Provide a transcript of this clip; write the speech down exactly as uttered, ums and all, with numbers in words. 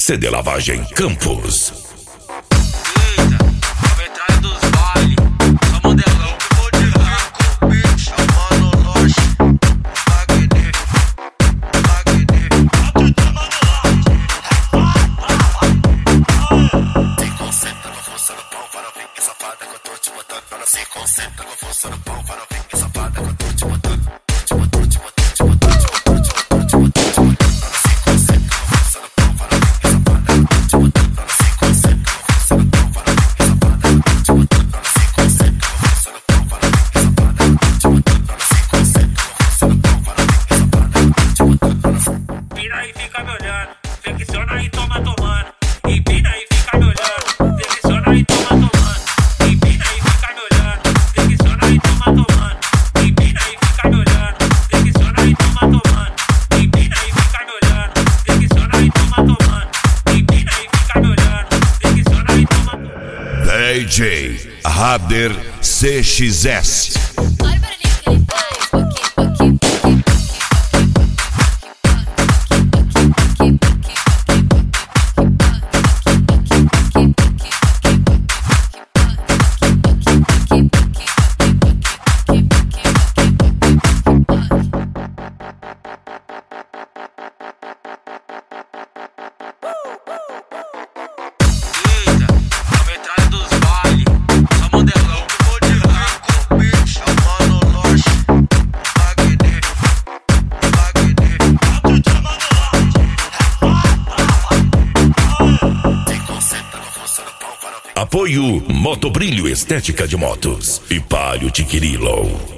C D Lavagem Campos. Eita, a metralha dos baile, só modelão que vou de rico, bitch, chamando nós. Wagner, Wagner, se concentra com a força no pau, para ver que safada que eu tô te botando. Ela se concentra com a força no pau, para ver que safada que eu tô te botando. Te botando, te botando, te botando, te botando, te botando, te botando, te botando. Ela se concentra com a força no pau, para ver que safada que eu tô te botando. Ela se concentra com a força no pau, para ver que safada que eu tô te botando. Ela se concentra com a força no pau, para ver que safada que eu tô te botando. Ela se concentra com a força no pau, para ver que safada que eu tô te botando. Pina e fica me olhando, flexiona e toma tomando. E pina e fica me olhando, flexiona e toma tomando. E pina e fica me olhando, flexiona e toma tomando. E pina e fica me olhando, flexiona e toma tomando. E pina e fica me olhando, flexiona e toma tomando. E pina e fica me olhando, flexiona e toma tomando. D J Rabder C X S. Olha o barulhinho que ele faz. Poqui, poqui, Eita, a metralha dos baile, só modelão que vou de rico, bitch, chamando nós. Wagner, Wagner, se concentra com a força no pau, para ver. Apoio Motobrilho Estética de Motos e Palio Tiquirilo.